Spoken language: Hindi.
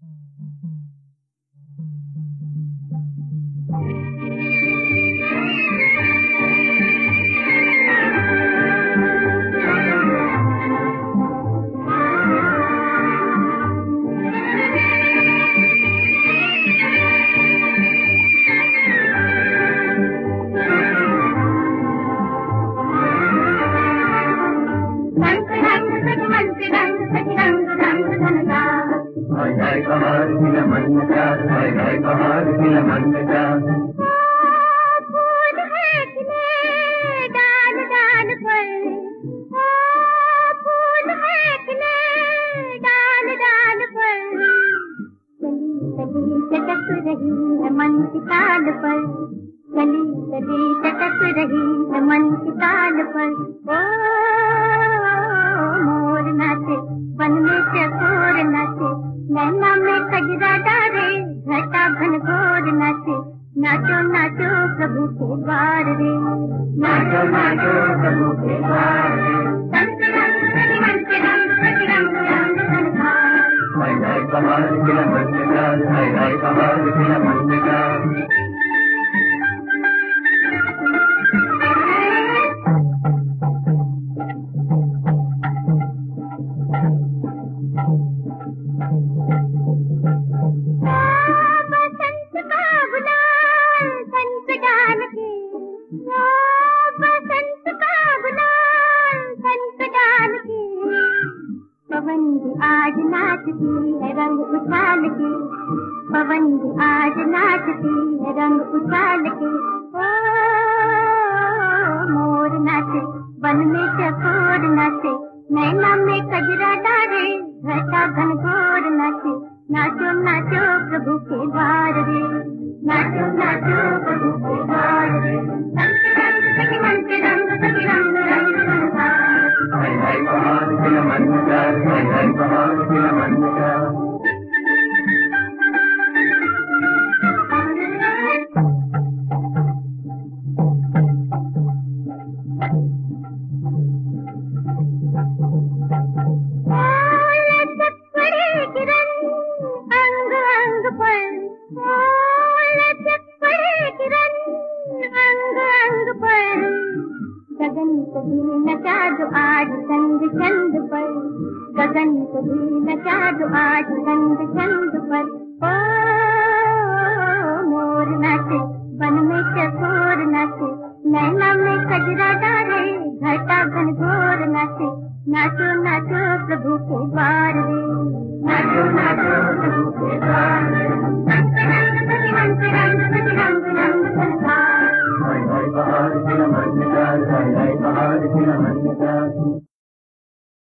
बहार खिला मन का, हाय हाय बहार खिला मन का। फूल है खिले डाल डाल पर, फूल है खिले डाल डाल पर, चली चली चटक रही है मन की ताल पर, चली चली चटक रही है मन की ताल पर। ओ मोर नाचे वन में चकोर नाचे, नैना में कजरा डारे घटा घन घोर नाचे, नाचो नाचो प्रभु के द्वार रे, नाचो नाचो प्रभु के द्वार रे। रंग रंग रंग रंग रंग रंग संसार, हाय हाय बहार खिला मन का, हाय हाय बहार खिला मन का। बसंत का गुलाल संत डाल के, बसंत का गुलाल संत डाल के, पवन भी आज नाचती है रंग उछाल के, पवन भी आज नाचती है रंग उछाल के। ओ मोर नाचे वन में चकोर नाचे, नैना में कजरा डारे घटा घन घोर नाचे, नाचो नाचो प्रभु के द्वार रे, नाचो नाचो प्रभु के द्वार रे। रंग रंग रंग रंग संसार, हाय हाय बहार खिला मन का, हाय हाय बहार खिला मन का। अंग अंग पर, लचक पड़े किरण अंग अंग पर, गगन को भी नचा दो आज चंद चंद पर, गगन को भी नचा दो आज चंद चंद पर। ओ मोर नाचे वन में चकोर नाचे, नैना में कजरा डारे घटा घन घोर नाचे, नाचो नाचो प्रभु के द्वार रे, नाचो नाचो प्रभु के द्वार रे। रंग रंग रंग रंग संसार, हाय हाय बहार खिला मन का, हाय हाय बहार खिला मन का।